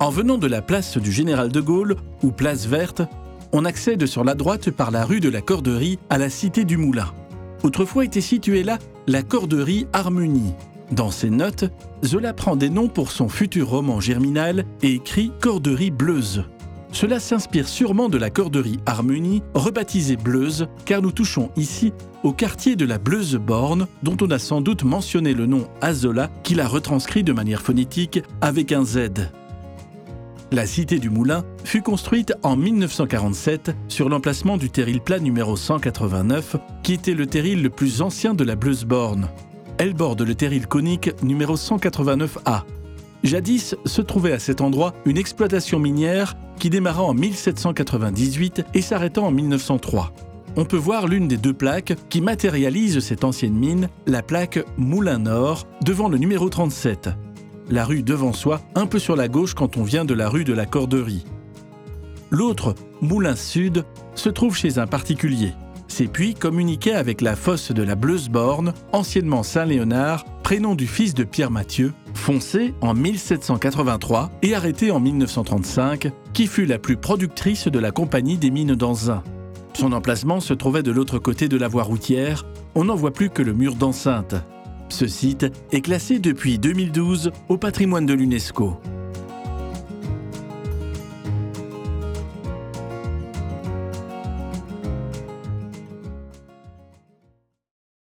En venant de la place du Général de Gaulle, ou place verte, on accède sur la droite par la rue de la Corderie à la cité du Moulin. Autrefois était située là la Corderie Harmonie. Dans ses notes, Zola prend des noms pour son futur roman germinal et écrit Corderie Bleuze. Cela s'inspire sûrement de la Corderie Harmonie, rebaptisée Bleuze, car nous touchons ici au quartier de la Bleuze-Borne, dont on a sans doute mentionné le nom à Zola, qui l'a retranscrit de manière phonétique avec un Z. La cité du Moulin fut construite en 1947 sur l'emplacement du terril plat numéro 189, qui était le terril le plus ancien de la Bleuze-Borne. Elle borde le terril conique numéro 189A. Jadis se trouvait à cet endroit une exploitation minière qui démarra en 1798 et s'arrêta en 1903. On peut voir l'une des deux plaques qui matérialisent cette ancienne mine, la plaque Moulin Nord, devant le numéro 37. La rue devant soi, un peu sur la gauche quand on vient de la rue de la Corderie. L'autre, Moulin Sud, se trouve chez un particulier. Ces puits communiquaient avec la fosse de la Bleuze-Borne, anciennement Saint-Léonard, prénom du fils de Pierre Mathieu, foncé en 1783 et arrêté en 1935, qui fut la plus productrice de la compagnie des mines d'Anzin. Son emplacement se trouvait de l'autre côté de la voie routière, on n'en voit plus que le mur d'enceinte. Ce site est classé depuis 2012 au patrimoine de l'UNESCO.